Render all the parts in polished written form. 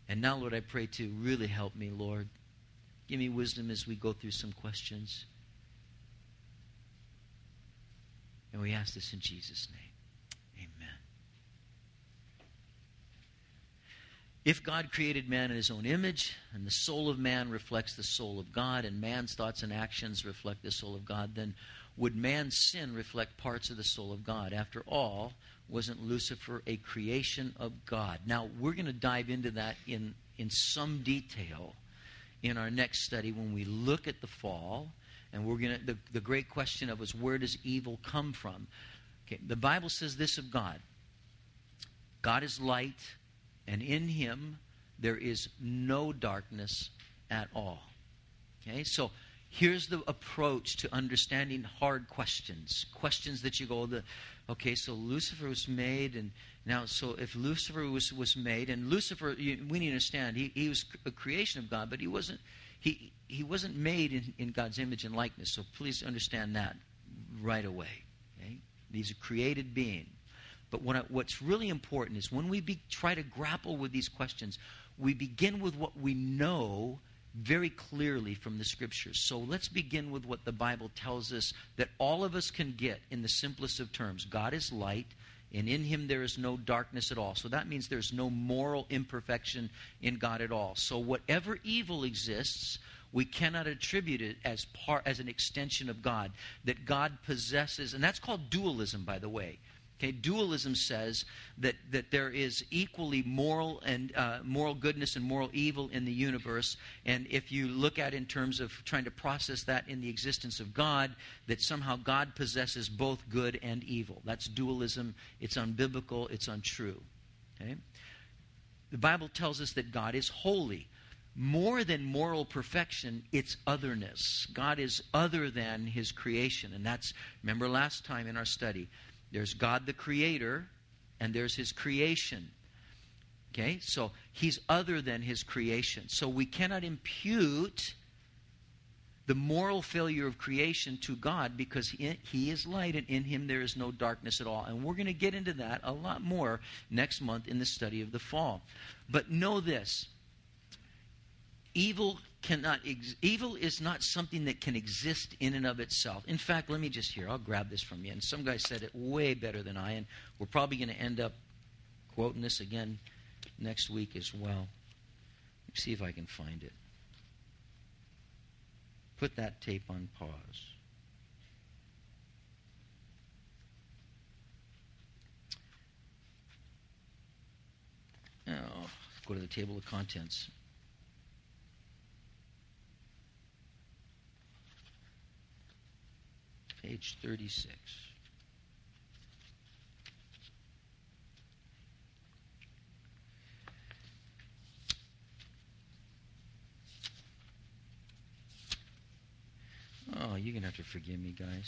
And now, Lord, I pray to really help me, Lord. Give me wisdom as we go through some questions. And we ask this in Jesus' name. Amen. If God created man in his own image, and the soul of man reflects the soul of God, and man's thoughts and actions reflect the soul of God, then would man's sin reflect parts of the soul of God? After all, wasn't Lucifer a creation of God? Now, we're going to dive into that in some detail in our next study when we look at the fall. And we're going to, the great question of is, where does evil come from? Okay, the Bible says this of God. God is light, and in him there is no darkness at all. Okay, so here's the approach to understanding hard questions. Questions that you go, okay, so Lucifer was made, and now, so if Lucifer was made, and Lucifer, we need to understand, he was a creation of God, but he wasn't made in God's image and likeness. So please understand that right away. Okay? He's a created being. But what's really important is when we try to grapple with these questions, we begin with what we know very clearly from the Scriptures. So let's begin with what the Bible tells us that all of us can get in the simplest of terms. God is light, and in him there is no darkness at all. So that means there's no moral imperfection in God at all. So whatever evil exists, we cannot attribute it as an extension of God, that God possesses, and that's called dualism, by the way. Okay, dualism says that there is equally moral and moral goodness and moral evil in the universe, and if you look at it in terms of trying to process that in the existence of God, that somehow God possesses both good and evil. That's dualism. It's unbiblical. It's untrue. Okay, the Bible tells us that God is holy. More than moral perfection, it's otherness. God is other than his creation, and that's, remember last time in our study, there's God the Creator, and there's his creation. Okay? So he's other than his creation. So we cannot impute the moral failure of creation to God because he is light, and in him there is no darkness at all. And we're going to get into that a lot more next month in the study of the fall. But know this. Evil is not something that can exist in and of itself. In fact, let me just hear. I'll grab this from you. And some guy said it way better than I, and we're probably going to end up quoting this again next week as well. Let me see if I can find it. Put that tape on pause. Oh, go to the table of contents. Page 36. Oh, you're going to have to forgive me, guys.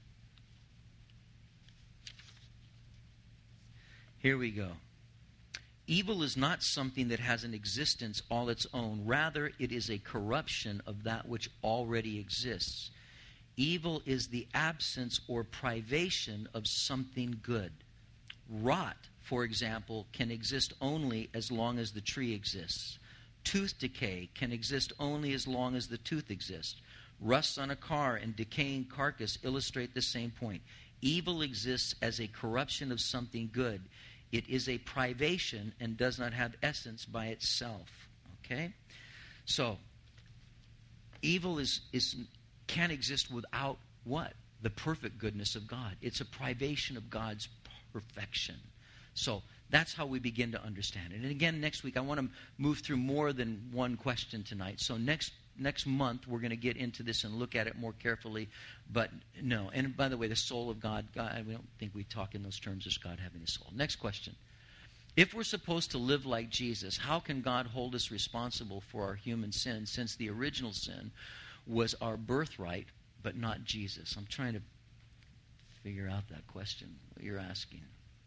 Here we go. Evil is not something that has an existence all its own. Rather, it is a corruption of that which already exists. Evil is the absence or privation of something good. Rot, for example, can exist only as long as the tree exists. Tooth decay can exist only as long as the tooth exists. Rust on a car and decaying carcass illustrate the same point. Evil exists as a corruption of something good. It is a privation and does not have essence by itself. Okay? So, evil can't exist without what? The perfect goodness of God. It's a privation of God's perfection. So that's how we begin to understand it. And again, next week, I want to move through more than one question tonight. So next month, we're going to get into this and look at it more carefully. But no. And by the way, the soul of God, we don't think we talk in those terms as God having a soul. Next question. If we're supposed to live like Jesus, how can God hold us responsible for our human sin since the original sin was our birthright, but not Jesus? I'm trying to figure out that question, what you're asking.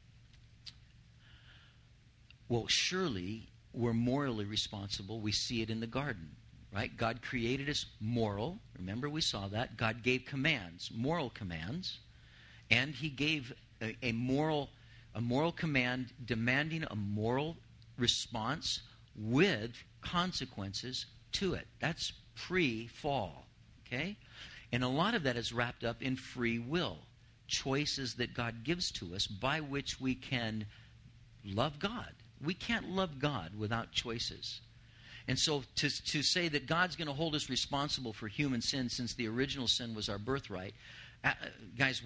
Well, surely we're morally responsible. We see it in the garden, right? God created us moral. Remember, we saw that. God gave commands, moral commands, and he gave a moral command demanding a moral response with consequences to it. That's pre-fall, okay? And a lot of that is wrapped up in free will, choices that God gives to us by which we can love God. We can't love God without choices. And so to say that God's going to hold us responsible for human sin since the original sin was our birthright, guys,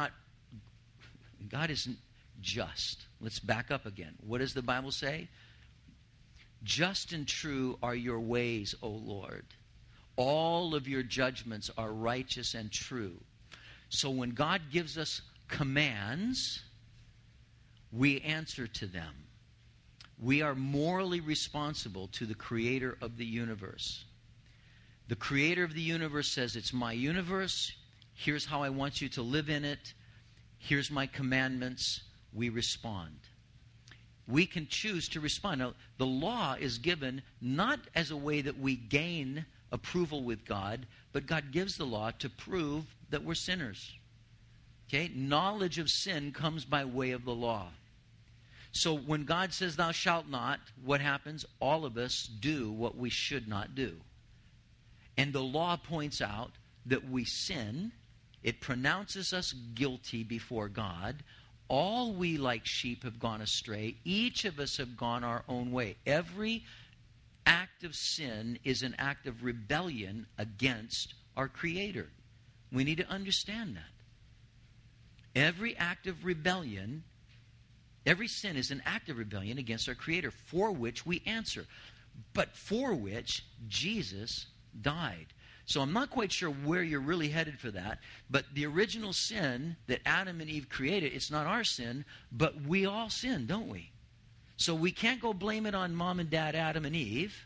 God isn't just. Let's back up again. What does the Bible say? Just and true are your ways, O Lord. All of your judgments are righteous and true. So when God gives us commands, we answer to them. We are morally responsible to the creator of the universe. The creator of the universe says, it's my universe. Here's how I want you to live in it. Here's my commandments. We respond. We can choose to respond. Now, the law is given not as a way that we gain approval with God, but God gives the law to prove that we're sinners. Okay? Knowledge of sin comes by way of the law. So when God says, thou shalt not, what happens? All of us do what we should not do. And the law points out that we sin. It pronounces us guilty before God. All we like sheep have gone astray. Each of us have gone our own way. Every act of sin is an act of rebellion against our Creator. We need to understand that. Every act of rebellion, every sin is an act of rebellion against our Creator, for which we answer, but for which Jesus died. So I'm not quite sure where you're really headed for that, but the original sin that Adam and Eve created, it's not our sin, but we all sin, don't we? So we can't go blame it on mom and dad, Adam and Eve.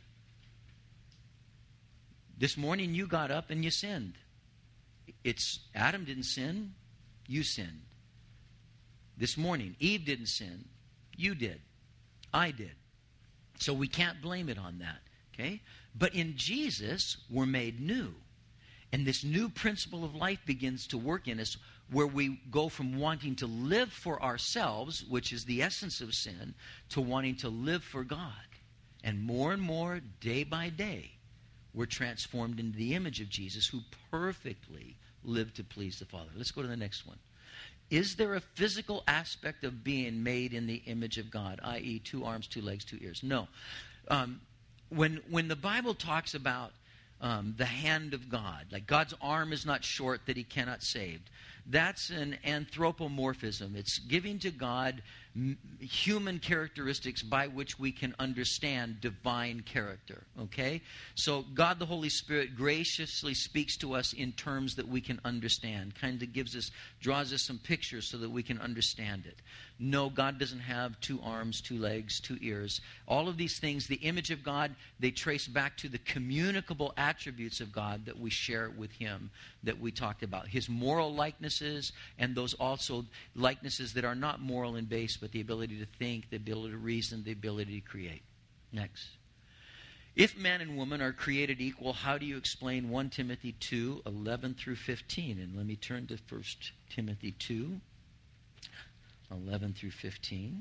This morning you got up and you sinned. It's Adam didn't sin, you sinned. This morning, Eve didn't sin, you did. I did. So we can't blame it on that, okay? But in Jesus, we're made new. And this new principle of life begins to work in us, where we go from wanting to live for ourselves, which is the essence of sin, to wanting to live for God. And more, day by day, we're transformed into the image of Jesus, who perfectly lived to please the Father. Let's go to the next one. Is there a physical aspect of being made in the image of God, i.e. 2 arms, 2 legs, 2 ears? No. When the Bible talks about the hand of God, like God's arm is not short that he cannot save, that's an anthropomorphism. It's giving to God human characteristics by which we can understand divine character, okay? So God the Holy Spirit graciously speaks to us in terms that we can understand, kind of draws us some pictures so that we can understand it. No, God doesn't have 2 arms, 2 legs, 2 ears. All of these things, the image of God, they trace back to the communicable attributes of God that we share with him, that we talked about. His moral likenesses, and those also likenesses that are not moral in base, but the ability to think, the ability to reason, the ability to create. Next. If man and woman are created equal, how do you explain 1 Timothy 2, 11 through 15? And let me turn to 1 Timothy 2, 11 through 15.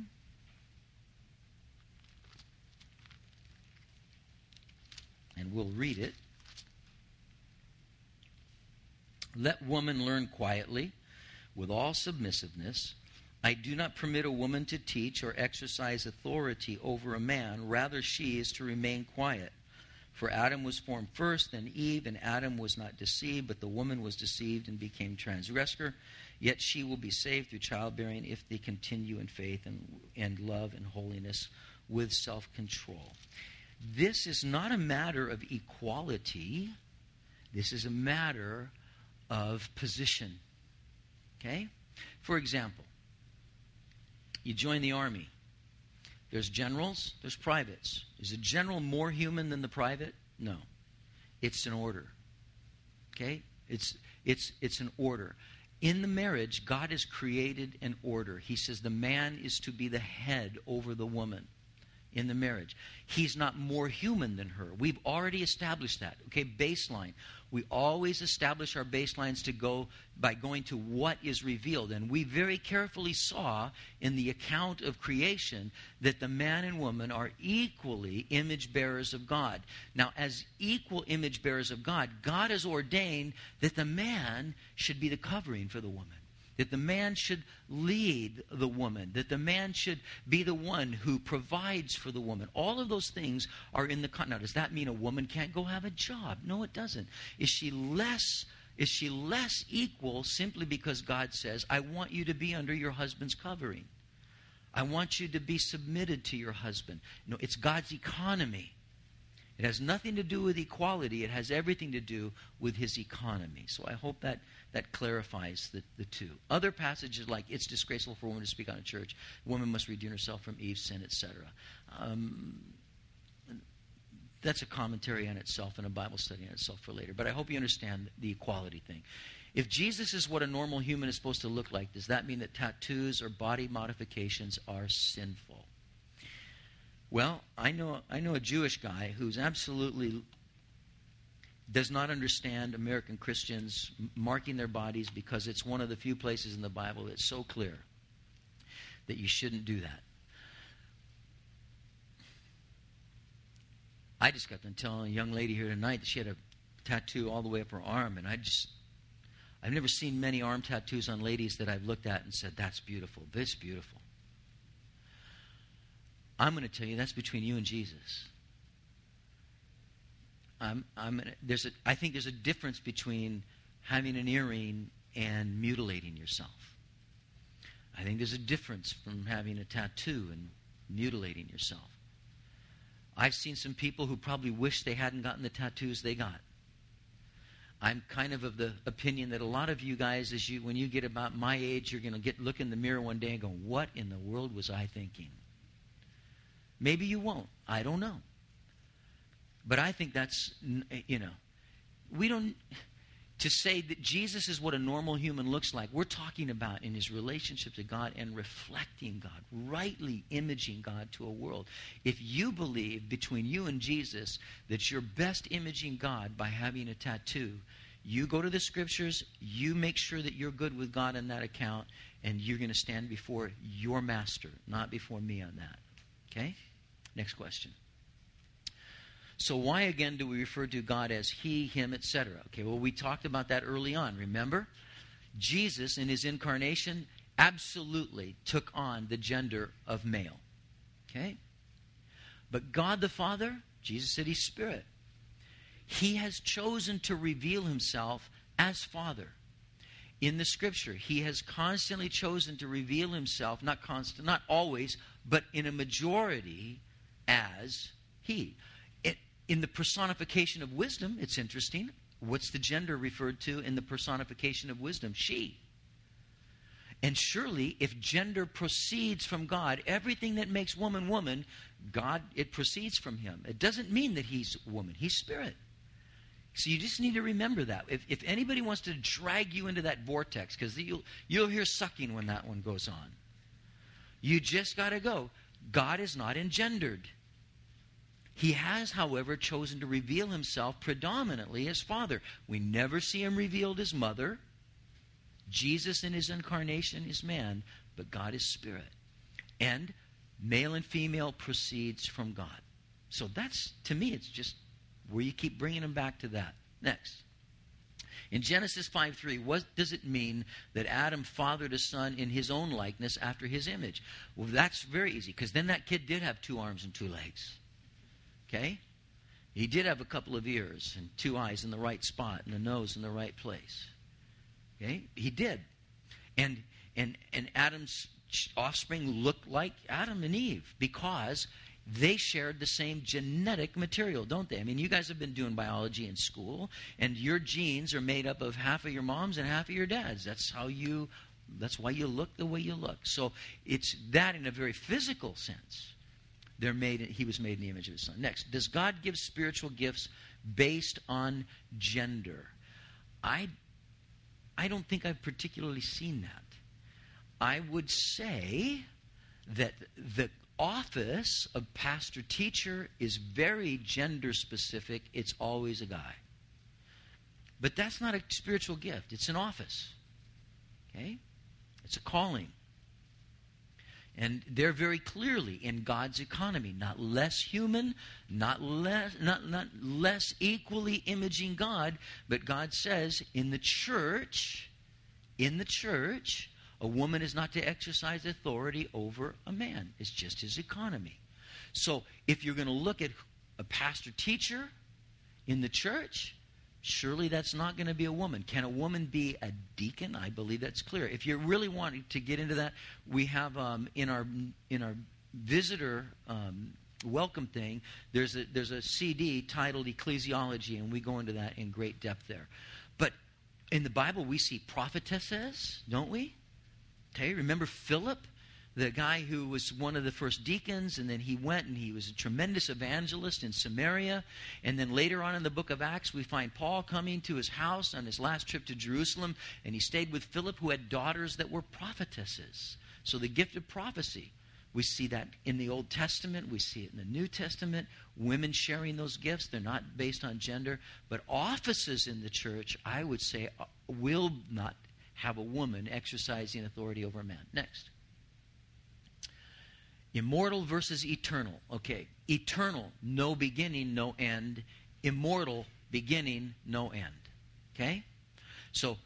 And we'll read it. Let woman learn quietly, with all submissiveness. I do not permit a woman to teach or exercise authority over a man. Rather, she is to remain quiet. For Adam was formed first, then Eve, and Adam was not deceived, but the woman was deceived and became transgressor. Yet she will be saved through childbearing if they continue in faith and love and holiness with self-control. This is not a matter of equality. This is a matter of position. Okay? For example, you join the army. There's generals, there's privates. Is a general more human than the private? No. It's an order. Okay? It's an order. In the marriage, God has created an order. He says the man is to be the head over the woman. in the marriage. He's not more human than her. We've already established that. Okay, baseline. We always establish our baselines to go by going to what is revealed. And we very carefully saw in the account of creation that the man and woman are equally image bearers of God. Now, as equal image bearers of God, God has ordained that the man should be the covering for the woman. That the man should lead the woman. That the man should be the one who provides for the woman. All of those things are in the contract. Now, does that mean a woman can't go have a job? No, it doesn't. Is she less equal simply because God says, I want you to be under your husband's covering? I want you to be submitted to your husband. No, it's God's economy. It has nothing to do with equality. It has everything to do with his economy. So I hope that clarifies the two. Other passages like it's disgraceful for a woman to speak on a church, a woman must redeem herself from Eve's sin, etc. That's a commentary on itself and a Bible study on itself for later. But I hope you understand the equality thing. If Jesus is what a normal human is supposed to look like, does that mean that tattoos or body modifications are sinful? Well, I know a Jewish guy who's absolutely does not understand American Christians marking their bodies because it's one of the few places in the Bible that's so clear that you shouldn't do that. I just got done telling a young lady here tonight that she had a tattoo all the way up her arm, and I've never seen many arm tattoos on ladies that I've looked at and said, that's beautiful, this beautiful. I'm going to tell you that's between you and Jesus. I think there's a difference between having an earring and mutilating yourself. I think there's a difference from having a tattoo and mutilating yourself. I've seen some people who probably wish they hadn't gotten the tattoos they got. I'm kind of the opinion that a lot of you guys, when you get about my age, you're going to look in the mirror one day and go, what in the world was I thinking? Maybe you won't. I don't know. But I think that's, we don't, to say that Jesus is what a normal human looks like, we're talking about in his relationship to God and reflecting God, rightly imaging God to a world. If you believe between you and Jesus that you're best imaging God by having a tattoo, you go to the scriptures, you make sure that you're good with God in that account, and you're going to stand before your master, not before me on that. Okay? Next question. So why again do we refer to God as he, him, etc.? Okay, well, we talked about that early on, remember? Jesus in his incarnation absolutely took on the gender of male. Okay? But God the Father, Jesus said he's spirit. He has chosen to reveal himself as Father. In the scripture, he has constantly chosen to reveal himself, not always, but in a majority as he. In the personification of wisdom, it's interesting. What's the gender referred to in the personification of wisdom? She. And surely, if gender proceeds from God, everything that makes woman woman, God, it proceeds from him. It doesn't mean that he's woman. He's spirit. So you just need to remember that. If anybody wants to drag you into that vortex, because you'll hear sucking when that one goes on. You just got to go. God is not engendered. He has, however, chosen to reveal himself predominantly as Father. We never see him revealed as Mother. Jesus in his incarnation is man, but God is Spirit. And male and female proceeds from God. So that's, to me, it's just where you keep bringing them back to that. Next. In Genesis 5:3, what does it mean that Adam fathered a son in his own likeness after his image? Well, that's very easy, because then that kid did have 2 arms and 2 legs. Okay? He did have a couple of ears and 2 eyes in the right spot and a nose in the right place. Okay? He did. And Adam's offspring looked like Adam and Eve because they shared the same genetic material, don't they? I mean, you guys have been doing biology in school, and your genes are made up of half of your mom's and half of your dad's. That's why you look the way you look. So it's that in a very physical sense. He was made in the image of his Son. Next, does God give spiritual gifts based on gender? I don't think I've particularly seen that. I would say that office of pastor teacher is very gender specific. It's always a guy. But that's not a spiritual gift. It's an office. Okay? It's a calling. And they're very clearly in God's economy, not less human, not less equally imaging God, but God says in the church, a woman is not to exercise authority over a man. It's just his economy. So if you're going to look at a pastor teacher in the church, surely that's not going to be a woman. Can a woman be a deacon? I believe that's clear. If you're really wanting to get into that, we have in our visitor welcome thing, there's a CD titled Ecclesiology, and we go into that in great depth there. But in the Bible, we see prophetesses, don't we? Okay, remember Philip, the guy who was one of the first deacons, and then he went and he was a tremendous evangelist in Samaria. And then later on in the book of Acts, we find Paul coming to his house on his last trip to Jerusalem, and he stayed with Philip, who had daughters that were prophetesses. So the gift of prophecy, we see that in the Old Testament, we see it in the New Testament, women sharing those gifts. They're not based on gender, but offices in the church, I would say, will not have a woman exercising authority over a man. Next. Immortal versus eternal. Okay, eternal, no beginning, no end. Immortal, beginning, no end. Okay? So,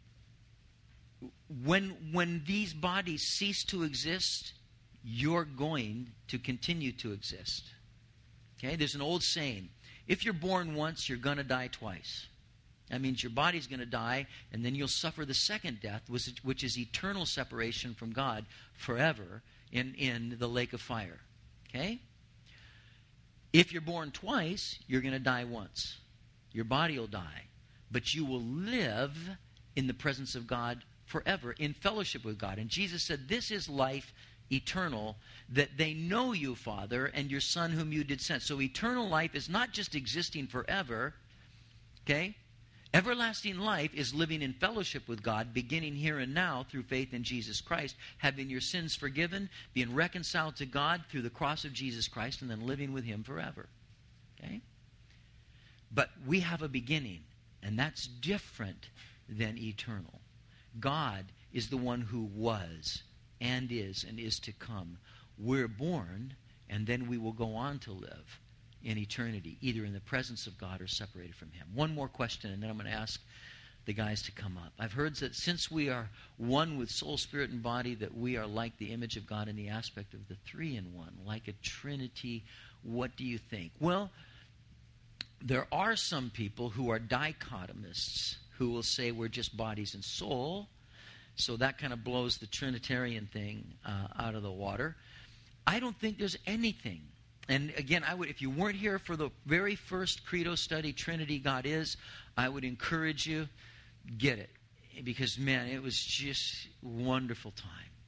when these bodies cease to exist, you're going to continue to exist. Okay? There's an old saying, if you're born once, you're going to die twice. That means your body's going to die, and then you'll suffer the second death, which is eternal separation from God forever in the lake of fire. Okay? If you're born twice, you're going to die once. Your body will die. But you will live in the presence of God forever, in fellowship with God. And Jesus said, this is life eternal, that they know you, Father, and your Son whom you did send. So eternal life is not just existing forever. Okay? Everlasting life is living in fellowship with God, beginning here and now through faith in Jesus Christ, having your sins forgiven, being reconciled to God through the cross of Jesus Christ, and then living with Him forever. Okay? But we have a beginning, and that's different than eternal. God is the one who was and is to come. We're born, and then we will go on to live in eternity, either in the presence of God or separated from Him. One more question, and then I'm going to ask the guys to come up. I've heard that since we are one with soul, spirit, and body, that we are like the image of God in the aspect of the three in one, like a trinity. What do you think? Well, there are some people who are dichotomists who will say we're just bodies and soul, so that kind of blows the Trinitarian thing out of the water. I don't think there's anything. And again, I would, if you weren't here for the very first Credo study, Trinity God Is, I would encourage you, get it. Because, man, it was just a wonderful time.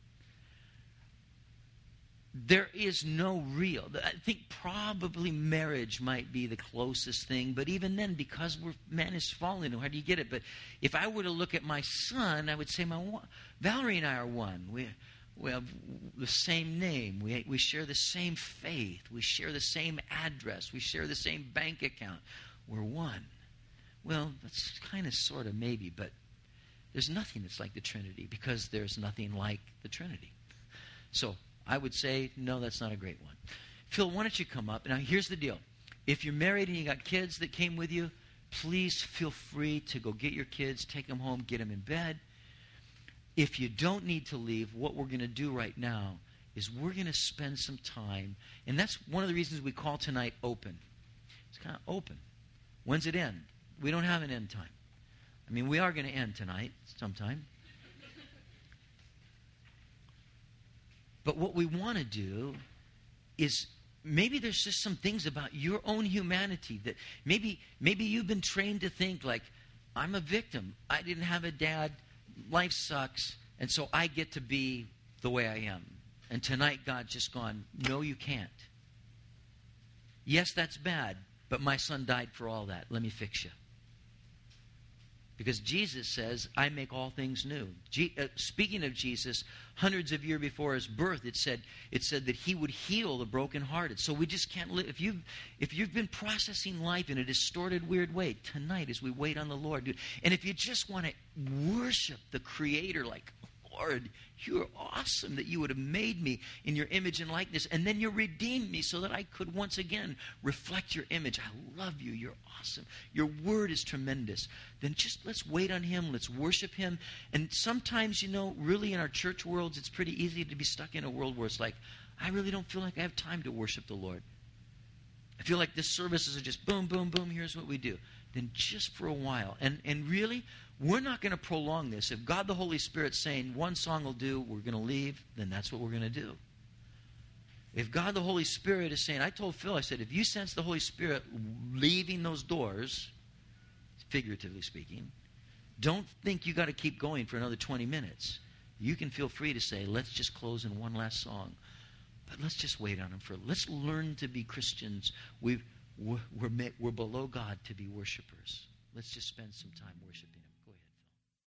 There is no real, I think probably marriage might be the closest thing, but even then, because man is fallen, how do you get it? But if I were to look at my son, I would say Valerie and I are one. We have the same name. We share the same faith. We share the same address. We share the same bank account. We're one. Well, that's kind of, sort of, maybe, but there's nothing that's like the Trinity because there's nothing like the Trinity. So I would say, no, that's not a great one. Phil, why don't you come up? Now, here's the deal. If you're married and you got kids that came with you, please feel free to go get your kids, take them home, get them in bed. If you don't need to leave, what we're going to do right now is we're going to spend some time, and that's one of the reasons we call tonight open. It's kind of open. When's it end? We don't have an end time. I mean, we are going to end tonight sometime. But what we want to do is, maybe there's just some things about your own humanity that maybe you've been trained to think like, I'm a victim. I didn't have a dad. Life sucks, and so I get to be the way I am. And tonight, God's just gone, no, you can't. Yes, that's bad, but my son died for all that. Let me fix you. Because Jesus says, I make all things new. Speaking of Jesus, hundreds of years before his birth, it said that he would heal the brokenhearted. So we just can't live. If you've been processing life in a distorted, weird way, tonight as we wait on the Lord, dude, and if you just want to worship the Creator like, Lord, you're awesome that you would have made me in your image and likeness, and then you redeemed me so that I could once again reflect your image. I love you. You're awesome. Your word is tremendous. Then just let's wait on him. Let's worship him. And sometimes, really in our church worlds, it's pretty easy to be stuck in a world where it's like, I really don't feel like I have time to worship the Lord. I feel like this services are just boom, boom, boom, here's what we do. Then just for a while. And really, we're not going to prolong this. If God the Holy Spirit's saying one song will do, we're going to leave, then that's what we're going to do. If God the Holy Spirit is saying, I told Phil, I said, if you sense the Holy Spirit leaving those doors, figuratively speaking, don't think you got to keep going for another 20 minutes. You can feel free to say, let's just close in one last song. But let's just wait on him let's learn to be Christians. We're below God to be worshipers. Let's just spend some time worshiping.